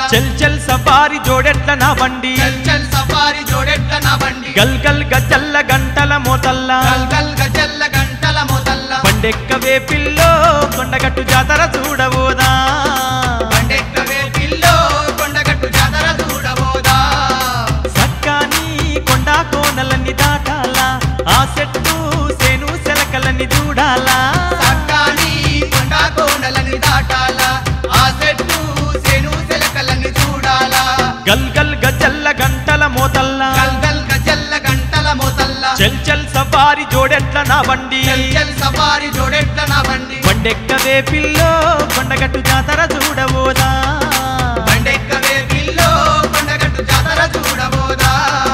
చల్ చల్ సఫారీ జోడెట్ల నా బండి చల్ చల్ సఫారీ జోడెట్ల నా బండి గల్ గల్ గజల్ల గంటల మోతల్ల గల్ గల్ గజల్ల గంటల మోతల్ల బండెక్కవే పిల్లో కొండగట్టు జాతర చూడబోదా బండెక్కవే పిల్లో కొండగట్టు జాతర చూడబోదా సక్కాని కొండ కోనలన్నీ దాటాలా ఆ చెట్టు సేను సెలకలన్నీ చూడాలా సక్కాని కొండ కోనలని దాటాలా ఆ చెట్టు సేను సెలకలని చూడాలా గల్ గల్ గజల్ల గంటల మోతల్ల గల్ గల్ గజల్ల గంటల మోతల్ల చల్ చల్ సఫారీ జోడెట్ల నా బండి చల్ చల్ సఫారీ జోడెట్ల నా బండి బండెక్కవే పిల్లో కొండగట్టు జాతర చూడబోదా బండెక్కవే పిల్లో కొండగట్టు జాతర చూడబోదా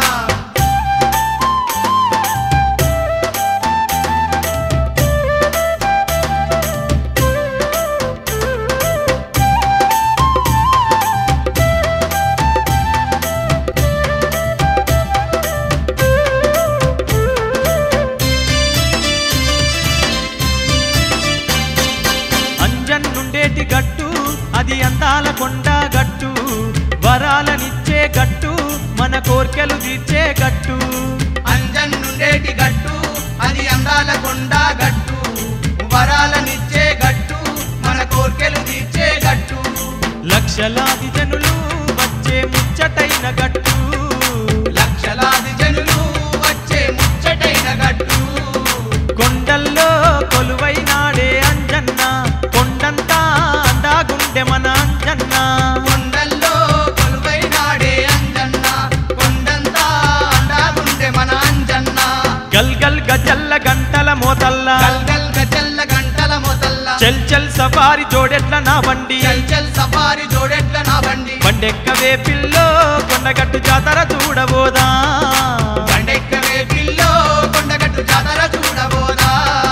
అంజన్నుండేటి గట్టు అది అందాల కొండ గట్టు వరాలనిచ్చే గట్టు మన కోర్కెలు తీర్చే గట్టు అంజన్నుండేటి గట్టు అది అందాల కొండ గట్టు వరాలనిచ్చే గట్టు మన కోర్కెలు తీర్చే గట్టు లక్షలాది జనులు వచ్చే ముచ్చటైన గట్టు లక్షలాది జనులు వచ్చే ముచ్చటైన గట్టు కొండల్లో కొలువైనాడే అంజన్న కొండంతా అందాగుండె మన అంజన్న కొండల్లో కొలువైనాడే అంజన్న కొండంతా అండాగుండే మన అంజన్న గల్ గల్ గజల్ల గంటల మోతల్ల గల్ గల్ గజల్ల గంటల మోతల్ల చల్ చల్ సఫారీ జోడెట్ల నా బండి చల్ చల్ సఫారీ జోడెట్ల నా బండి బండెక్కవే పిల్లో కొండగట్టు జాతర చూడబోదా బండెక్కవే పిల్లో కొండగట్టు జాతర చూడబోదా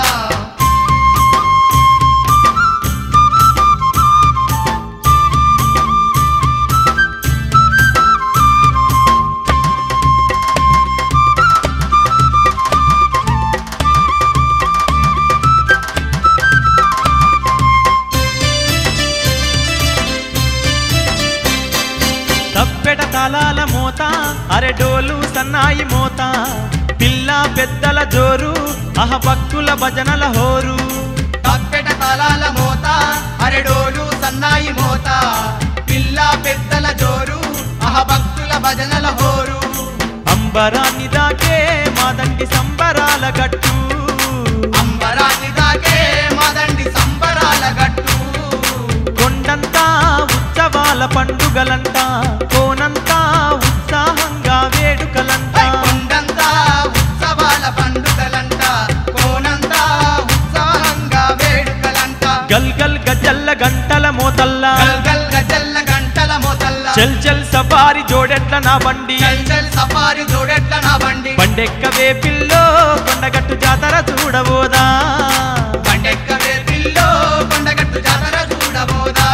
తప్పెట తాళాల మోత అరెడోలు సన్నాయి మోత పిల్ల పెద్దల జోరు అహ భక్తుల భజనల హోరు తప్పెట తాళాల మోత అరెడోలు సన్నాయి మోత పిల్ల పెద్దల జోరు అహ భక్తుల భజనల హోరు అంబరాన్ని దాకే మాదండి సంబరాల గట్టు అంబరాన్ని దాకే మాదండి సంబరాల గట్టు కొండంతా ఉత్సవాల పండుగలంట కోనంతా ఉత్సాహంగా వేడుకలంట కొండంతా ఉత్సవాల పండుగలంట కోనంతా ఉత్సాహంగా వేడుకలంట గల్ గల్ గజల్ల గంటల మోతల్ల గల్ గల్ గజల్ల గంటల మోతల్ల చల్ చల్ సఫారీ జోడెట్ల నా బండి చల్ చల్ సఫారీ జోడెట్ల నా బండి బండెక్కవే పిల్లో కొండగట్టు జాతర చూడబోదా బండెక్కవే పిల్లో కొండగట్టు జాతర చూడబోదా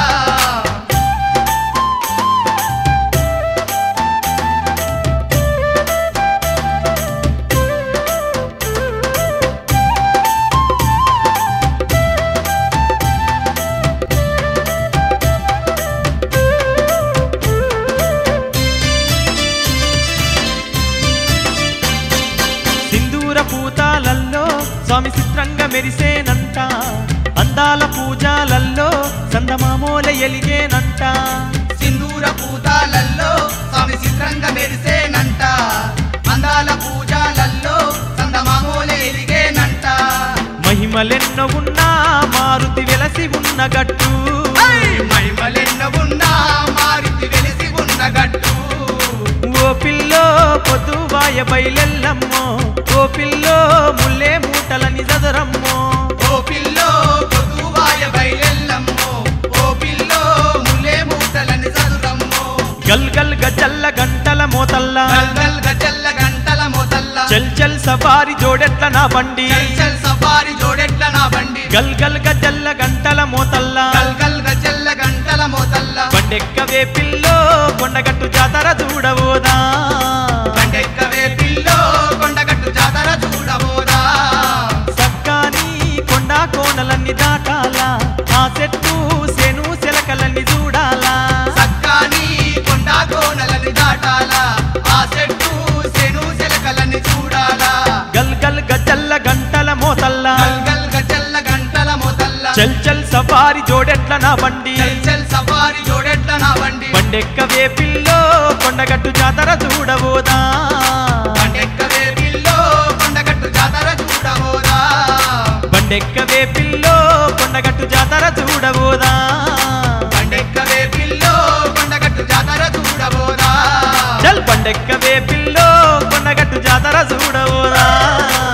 సింధూర పూతాలల్లో స్వామి చిత్రంగా మెరిసేనంట అందాల పూజాలల్లో చందమామోల ఎలిగేనంట సింధూర పూతాలల్లో స్వామి చిత్రంగా మెరిసేనంట అందాల పూజాలల్లో చందమామోలే ఎలిగేనంట మహిమలెన్నో ఉన్నా మారుతి వెలసి ఉన్న గట్టు మహిమలెన్న ఉన్నా మారుతి వెలిసి ఉన్న గట్టు ఓ పిల్లో పొద్దువాయ బయలెల్లమ్మో ఓ పిల్లో ముల్లే మూటలని చదరమ్మో ఓ పిల్లో పొదువాయ బయలెల్లమ్మో ఓ పిల్లో ముల్లే మూటలని చదురమ్మో గల్ గల్ గజల్ల గంటల మోతల్ల గల్ గల్ గజల్ల గంటల మోతల్ల చల్ చల్ సఫారీ జోడెట్ల నా బండి చల్ చల్ సఫారీ జోడెట్ల నా బండి గల్ గల్ గజల్ల గంటల మోతల్ల గల్ గల్ గజల్ల గంటల మోతల్ల బండెక్కవే పిల్లో కొండగట్టు జాతర చూడబోదా బండెక్కవే పిల్లో కొండగట్టు జాతర చూడబోదా సక్కాని కొండ కోనలన్నీ దాటాలా ఆ చెట్టు సేను సెలకలన్నీ చూడాలా సక్కాని జోడెట్ల నా బండి చల్ చల్ సఫారీ జోడెట్ల నా బండి బండెక్కవే పిల్లో కొండగట్టు జాతర చూడబోదా బండెక్కవే పిల్లో కొండగట్టు జాతర చూడబోదా బండెక్కవే పిల్లో కొండగట్టు జాతర చూడబోదా బండెక్కవే పిల్లో కొండగట్టు జాతర చూడబోదా చల్ బండెక్కవే పిల్లో కొండగట్టు జాతర చూడబోదా